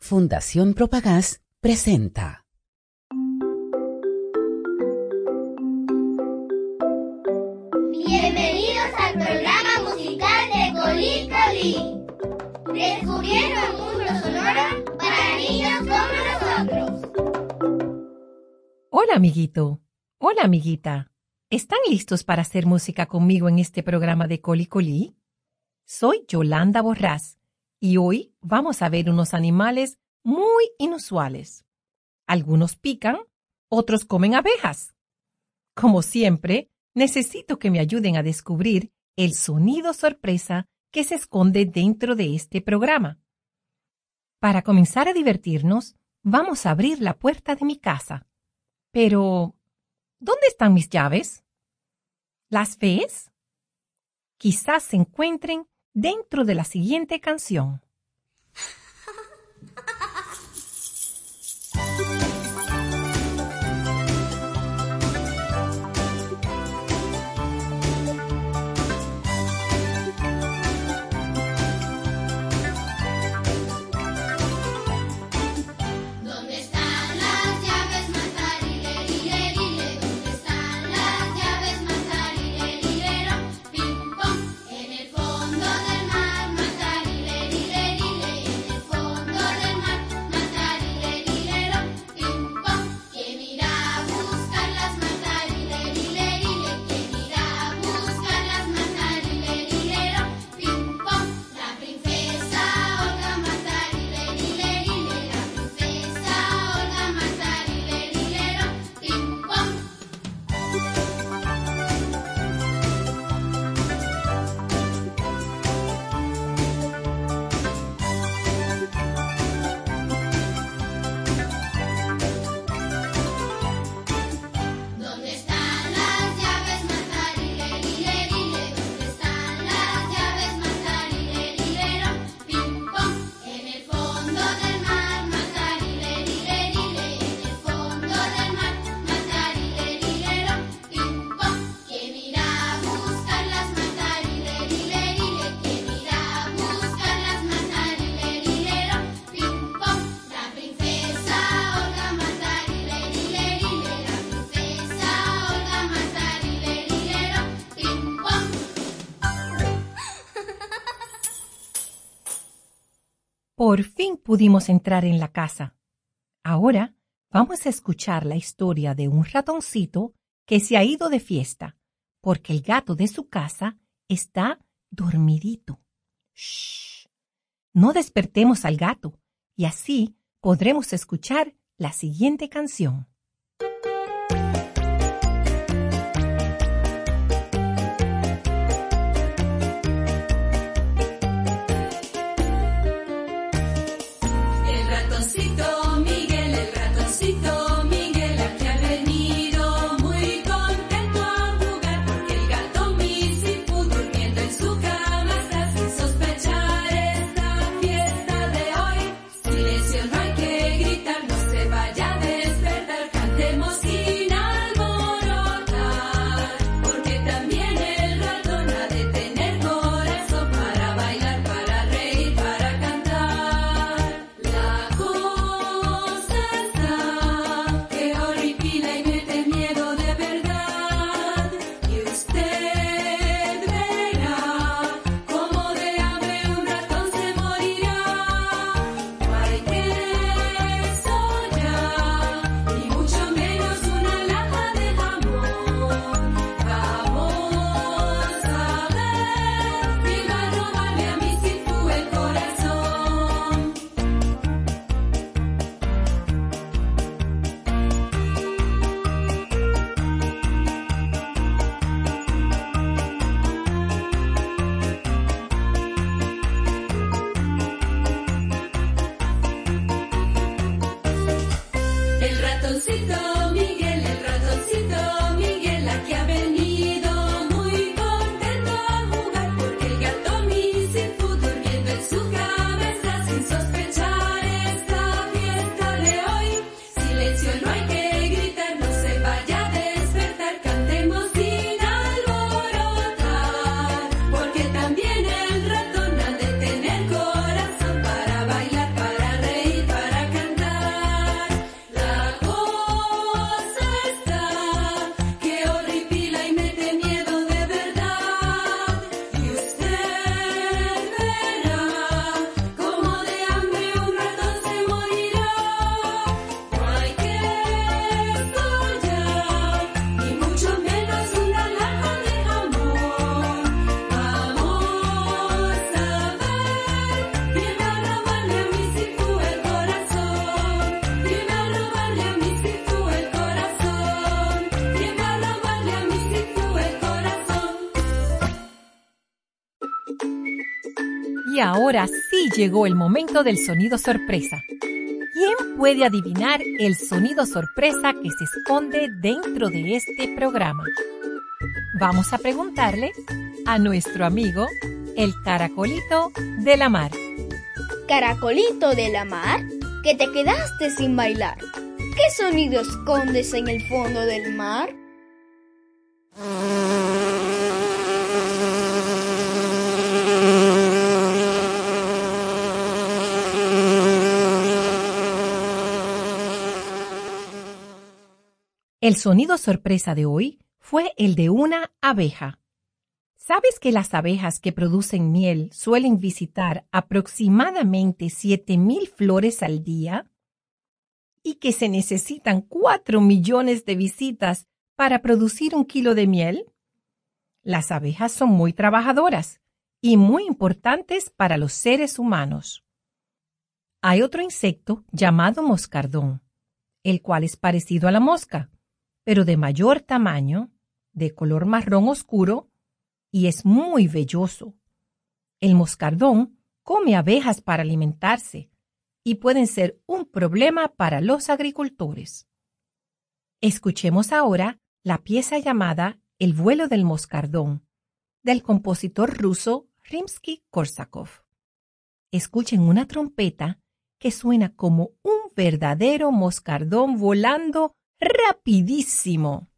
Fundación Propagás presenta. Bienvenidos al programa musical de Colí Colí. Descubriendo un mundo sonoro para niños como nosotros. Hola, amiguito. Hola, amiguita. ¿Están listos para hacer música conmigo en este programa de Colí Colí? Soy Yolanda Borrás y hoy vamos a ver unos animales muy inusuales. Algunos pican, otros comen abejas. Como siempre, necesito que me ayuden a descubrir el sonido sorpresa que se esconde dentro de este programa. Para comenzar a divertirnos, vamos a abrir la puerta de mi casa. Pero, ¿dónde están mis llaves? ¿Las ves? Quizás se encuentren dentro de la siguiente canción. Por fin pudimos entrar en la casa. Ahora vamos a escuchar la historia de un ratoncito que se ha ido de fiesta porque el gato de su casa está dormidito. ¡Shh! No despertemos al gato y así podremos escuchar la siguiente canción. También el ratón ha de tener corazón para bailar, para reír, para Y ahora sí llegó el momento del sonido sorpresa. ¿Quién puede adivinar el sonido sorpresa que se esconde dentro de este programa? Vamos a preguntarle a nuestro amigo, el caracolito de la mar. Caracolito de la mar, que te quedaste sin bailar. ¿Qué sonido escondes en el fondo del mar? El sonido sorpresa de hoy fue el de una abeja. ¿Sabes que las abejas que producen miel suelen visitar aproximadamente 7,000 flores al día? Y que se necesitan 4 millones de visitas para producir 1 kilo de miel. Las abejas son muy trabajadoras y muy importantes para los seres humanos. Hay otro insecto llamado moscardón, el cual es parecido a la mosca, pero de mayor tamaño, de color marrón oscuro y es muy velloso. El moscardón come abejas para alimentarse y pueden ser un problema para los agricultores. Escuchemos ahora la pieza llamada El vuelo del moscardón, del compositor ruso Rimsky-Korsakov. Escuchen una trompeta que suena como un verdadero moscardón volando rapidísimo.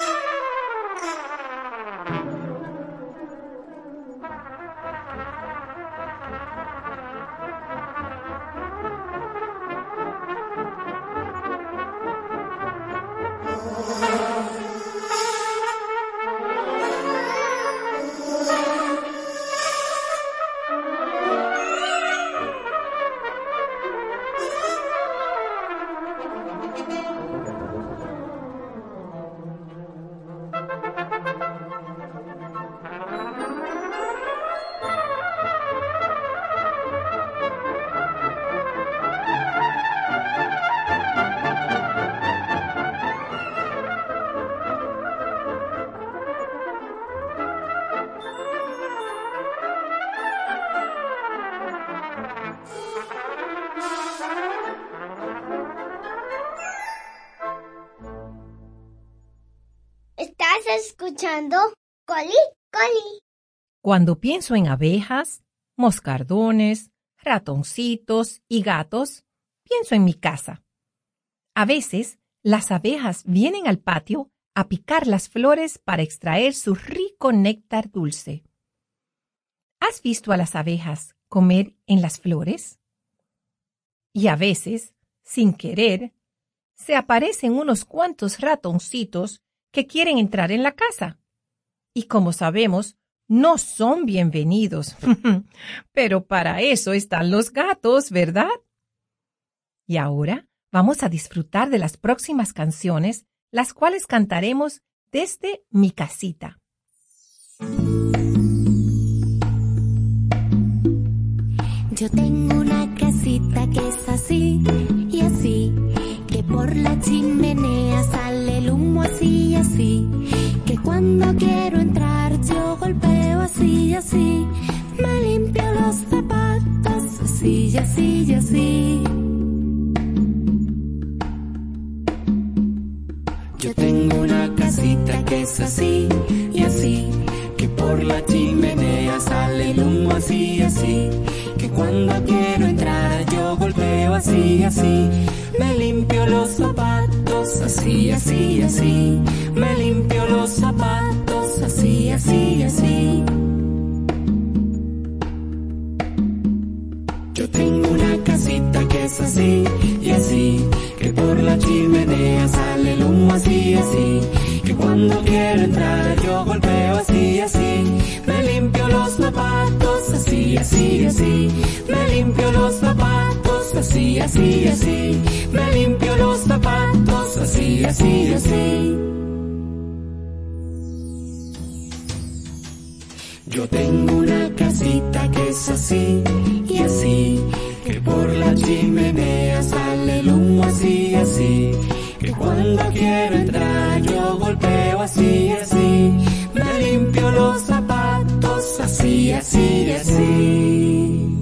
Estás escuchando Coli Coli. Cuando pienso en abejas, moscardones, ratoncitos y gatos, pienso en mi casa. A veces, las abejas vienen al patio a picar las flores para extraer su rico néctar dulce. ¿Has visto a las abejas comer en las flores? Y a veces, sin querer, se aparecen unos cuantos ratoncitos que quieren entrar en la casa. Y como sabemos, no son bienvenidos. Pero para eso están los gatos, ¿verdad? Y ahora vamos a disfrutar de las próximas canciones, las cuales cantaremos desde mi casita. Yo tengo una casita que es así y así, que por la chimenea sale el humo así y así, que cuando quiero entrar yo golpeo así y así, me limpio los zapatos así y así y así. Yo tengo una casita que es así y así, que por la chimenea sale el humo así y así, que cuando quiero entrar yo golpeo así y así, me limpio los zapatos así, así, así, me limpio los zapatos así, así, así. Yo tengo una casita que es así y así, que por la chimenea sale el humo así, así, que cuando quiero entrar yo golpeo así, así, me limpio los zapatos así, así, así, me limpio los zapatos así, así, así, me limpio los zapatos así, así, así. Yo tengo una casita que es así y así, que por la chimenea sale el humo así, así, que cuando quiero entrar yo golpeo así, así, me limpio los zapatos así, así, así.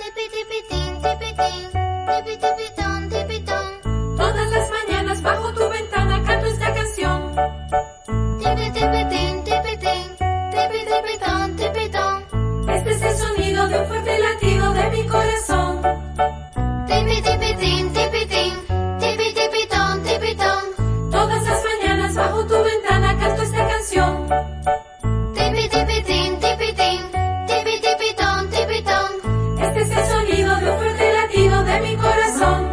Tipi tipitín, tipitín, tipi tipitón, tipitón. Todas las mañanas bajo tu ventana canto esta canción. Tipi tipitín, tipitín, tipi tipitón, tipitón. Este es el sonido de un fuerte latido de mi corazón. Tipi tipitín, tipitín, tipi tipitón, tipitón. Todas las mañanas bajo tu ventana canto esta canción. Tipi tipitín, tipitín, tipi tipitón, tipitón. Este es el sonido de un fuerte latido de mi corazón.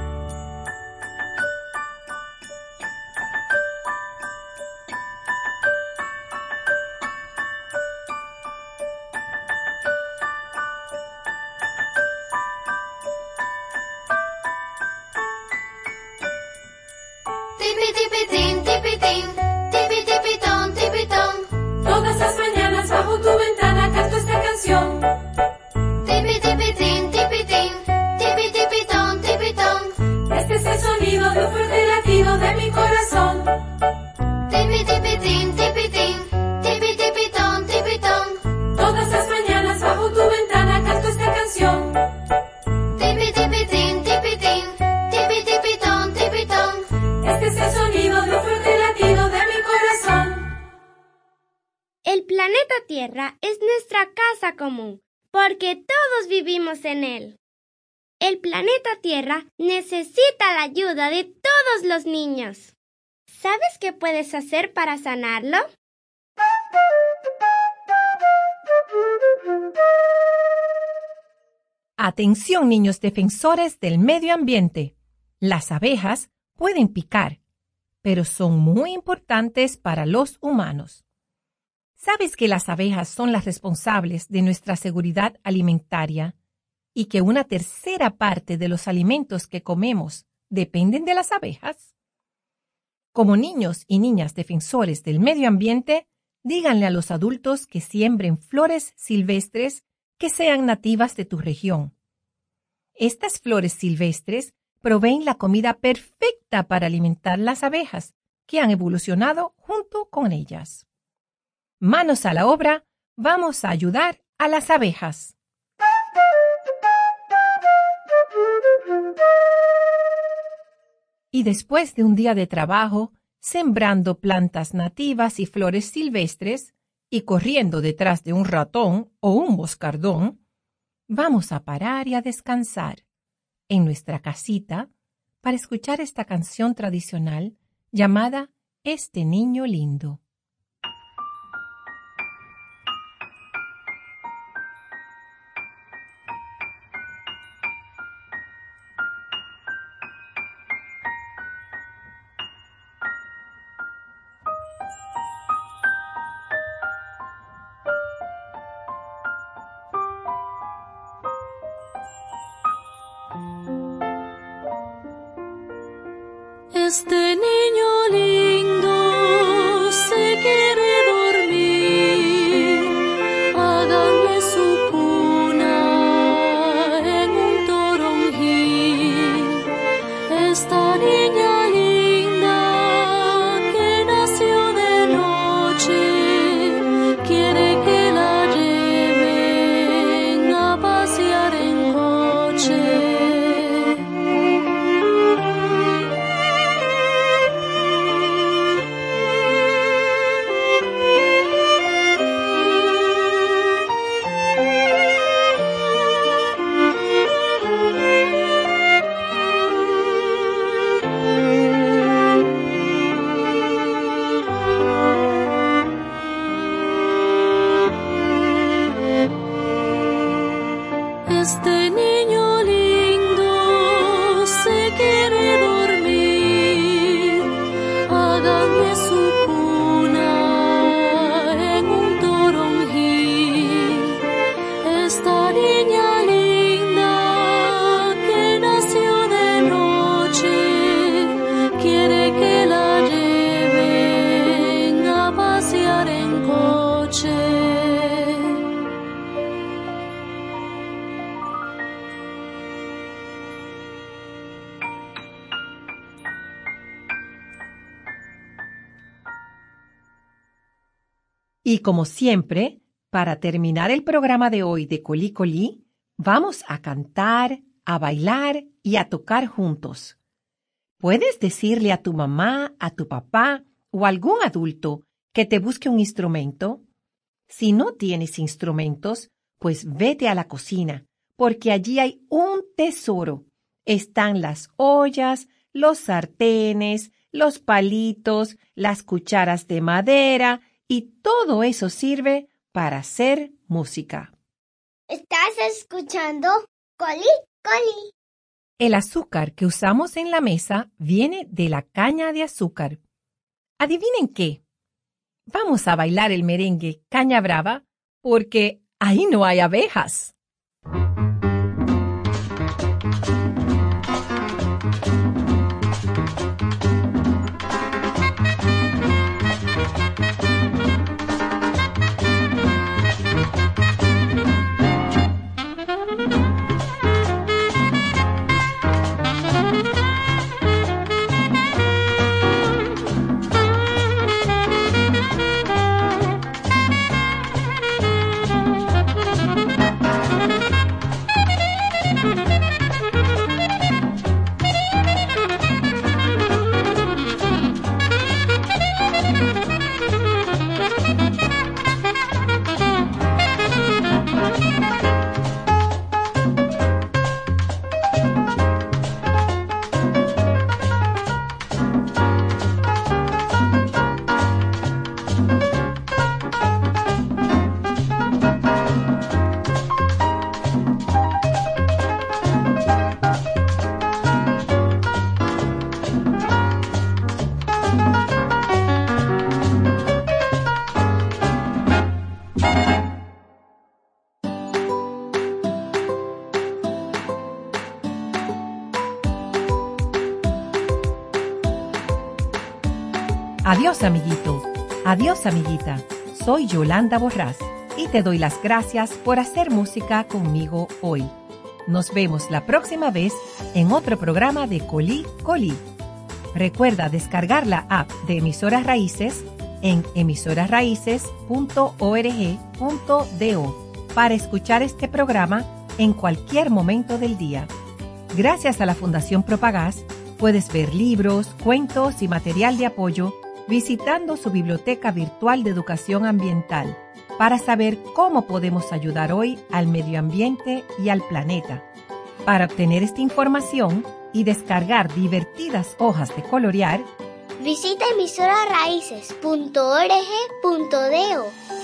Tipi tipitín, tipitín, tipi tipitón, tipitón. Todas las mañanas bajo tu ventana canto esta canción. Tipi tipitín, tipitín, tipi tipitón, tipitón. Este es el sonido de un fuerte latido de mi corazón. Tipi tipitín, tipitín, tipi tipitón, tipitón. Todas las mañanas bajo tu ventana canto esta canción. Tipi tipitín, tipitín, tipi tipitón, tipitón. Este es el sonido de un fuerte latido de mi corazón. El planeta Tierra es nuestra casa común, porque todos vivimos en él. El planeta Tierra necesita la ayuda de todos los niños. ¿Sabes qué puedes hacer para sanarlo? Atención, niños defensores del medio ambiente. Las abejas pueden picar, pero son muy importantes para los humanos. ¿Sabes que las abejas son las responsables de nuestra seguridad alimentaria y que una tercera parte de los alimentos que comemos dependen de las abejas? Como niños y niñas defensores del medio ambiente, díganle a los adultos que siembren flores silvestres que sean nativas de tu región. Estas flores silvestres proveen la comida perfecta para alimentar las abejas, que han evolucionado junto con ellas. Manos a la obra, vamos a ayudar a las abejas. Y después de un día de trabajo, sembrando plantas nativas y flores silvestres, y corriendo detrás de un ratón o un moscardón, vamos a parar y a descansar en nuestra casita para escuchar esta canción tradicional llamada Este Niño Lindo. Este niño lindo se quiere dormir, háganle su cuna en un toronjil. Esta niña linda que nació de noche quiere que la lleven a pasear en coche. Este niño lindo se quiere dormir, háganle su cuna en un toronjil. Esta niña linda que nació de noche quiere que la lleven a pasear en coche. Y como siempre, para terminar el programa de hoy de Colí Colí, Vamos a cantar, a bailar y a tocar juntos. Puedes decirle a tu mamá, a tu papá o a algún adulto que te busque un instrumento. Si no tienes instrumentos, pues vete a la cocina, porque allí hay un tesoro. Están las ollas, los sartenes, los palitos, las cucharas de madera y todo eso sirve para hacer música. ¿Estás escuchando? Coli, coli. El azúcar que usamos en la mesa viene de la caña de azúcar. ¿Adivinen qué? Vamos a bailar el merengue Caña Brava porque ahí no hay abejas. Adiós, amiguito. Adiós, amiguita. Soy Yolanda Borrás y te doy las gracias por hacer música conmigo hoy. Nos vemos la próxima vez en otro programa de Colí Colí. Recuerda descargar la app de Emisoras Raíces en emisorasraíces.org.do para escuchar este programa en cualquier momento del día. Gracias a la Fundación Propagás, puedes ver libros, cuentos y material de apoyo visitando su biblioteca virtual de educación ambiental para saber cómo podemos ayudar hoy al medio ambiente y al planeta. Para obtener esta información y descargar divertidas hojas de colorear, visita emisorasraíces.org.do.